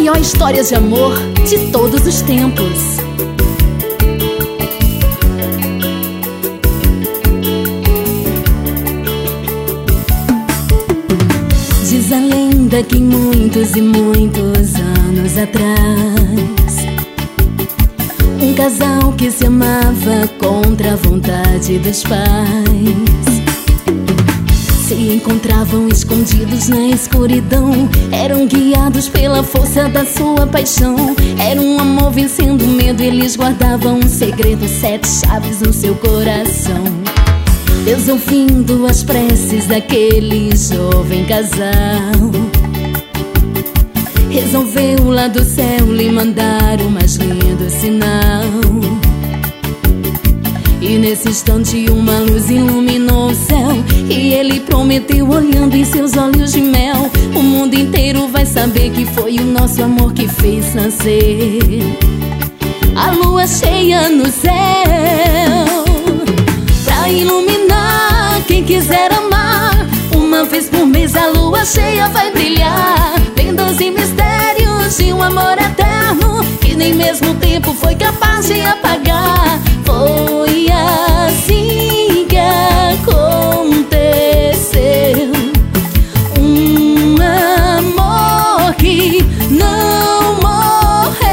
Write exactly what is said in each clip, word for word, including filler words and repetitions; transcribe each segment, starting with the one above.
maior história de amor de todos os tempos. Diz a lenda que muitos e muitos anos atrás, um casal que se amava contra a vontade dos pais se encontravam escondidos na escuridão. Eram guiados pela força da sua paixão. Era um amor vencendo o medo. Eles guardavam um segredo, sete chaves no seu coração. Deus, ouvindo as preces daquele jovem casal, resolveu lá do céu lhe mandar o mais lindo sinal. E nesse instante uma luz iluminou o céu, e ele prometeu, olhando em seus olhos de mel: o mundo inteiro vai saber que foi o nosso amor que fez nascer a lua cheia no céu, pra iluminar quem quiser amar. Uma vez por mês a lua cheia vai brilhar, tem doze mistérios de um amor eterno que nem mesmo o tempo foi capaz de apagar. Foi assim que aconteceu, um amor que não morreu.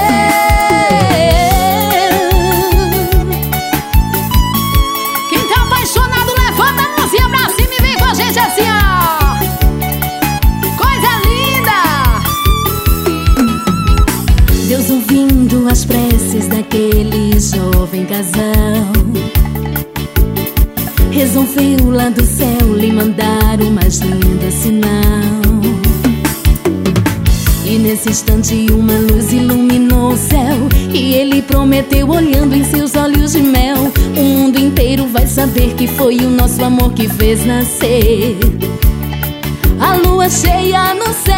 Quem tá apaixonado levanta a mãozinha pra cima e vem com a gente assim, ó. Coisa linda! Deus, ouvindo as preces daquele jovem casal, resolveu lá do céu lhe mandar o mais lindo sinal. E nesse instante uma luz iluminou o céu, e ele prometeu, olhando em seus olhos de mel: o mundo inteiro vai saber que foi o nosso amor que fez nascer a lua cheia no céu,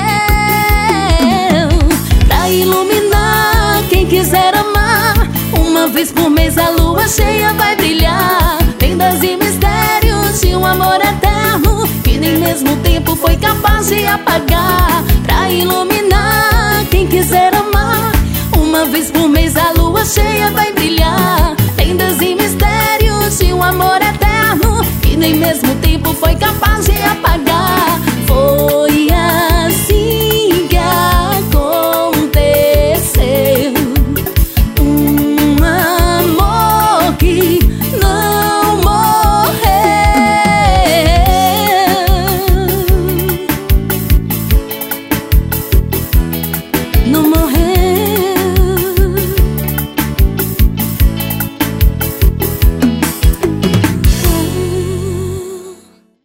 pra iluminar quem quiser amar. Uma vez por mês a lua cheia vai brilhar, tem doze mistérios de um amor eterno que nem mesmo o tempo foi capaz de apagar. Pra iluminar quem quiser amar, uma vez por mês a lua cheia vai brilhar, tem doze mistérios de um amor eterno que nem mesmo o tempo foi capaz de apagar.